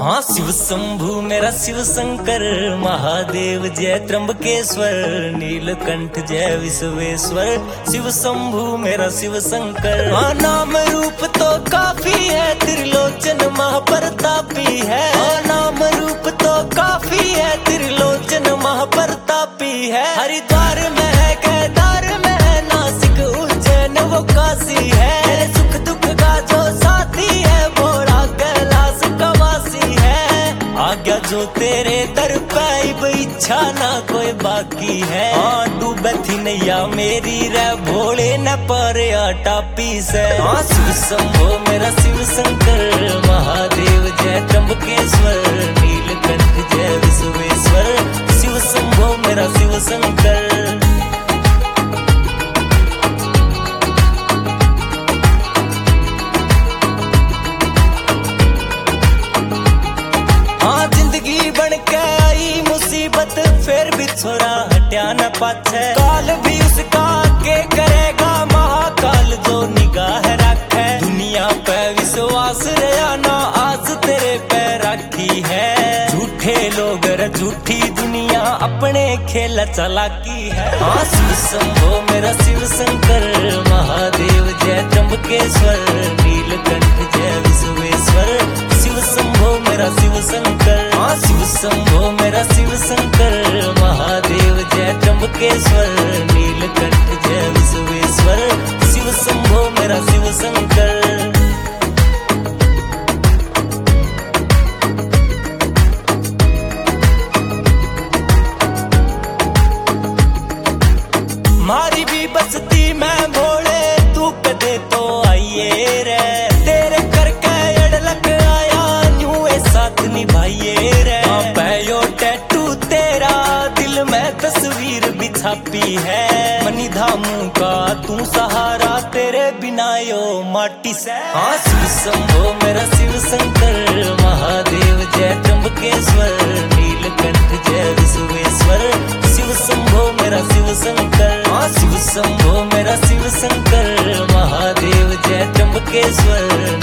हाँ शिव शंभु मेरा शिव शंकर, महादेव जय त्र्यंबकेश्वर, नीलकंठ जय विश्वेश्वर, शिव शंभु मेरा शिव शंकर। हाँ नाम रूप तो काफी है, त्रिलोचन महाप्रतापी है। हाँ नाम रूप तो काफी है, त्रिलोचन महाप्रतापी है। हरिद्वार में है, केदार में है, नासिक उज्जैन वो काशी है। सुख दुख का जो साथी है, भोला कैलाश का वासी है। आज्ञा जो तेरे दर पे, इच्छा ना कोई बाकी है। हाँ डूबे थी नैया मेरी रे, भोले न पर टापी से। हाँ शिव शंभो मेरा शिव शंकर, महादेव जय त्र्यंबकेश्वर, नीलकंठ जय विश्वेश्वर, शिव शंभो मेरा शिव शंकर। फिर भी छोरा हट्या न पाछे, काल भी उसका आगे करेगा, महाकाल जो निगाह रखे। दुनिया पे विश्वास रया ना, आज तेरे पे राखी है। झूठे लोग रे झूठी दुनिया, अपने खेल चालाकी है। हाँ शिव शंभो मेरा शिव शंकर, महादेव जय त्र्यंबकेश्वर, नीलकंठ जय विश्वेश्वर, शिव शंभो मेरा शिव शंकर। हाँ शिव शंभो मेरा शिव शंकर, महादेव जय त्र्यंबकेश्वर, नीलकंठ जय विश्वेश्वर, शिव शंभो मेरा शिव शंकर। मारी भी बसती मैं भोले, तू कदे तो आइए रे। तेरे करके अड़लक आया, न्यू ए साथ निभाइए रे। पैयो टैटू तेरा, दिल में तस्वीर भी छापी है। मनी धामू का तू सहारा, तेरे बिना यो माटी से। हाँ शिव शंभो मेरा शिव शंकर, महादेव जय त्र्यंबकेश्वर, नीलकंठ जय विश्वेश्वर, शिव शंभो मेरा शिव शंकर। हाँ शिव शंभो मेरा शिव शंकर, महादेव जय त्र्यंबकेश्वर,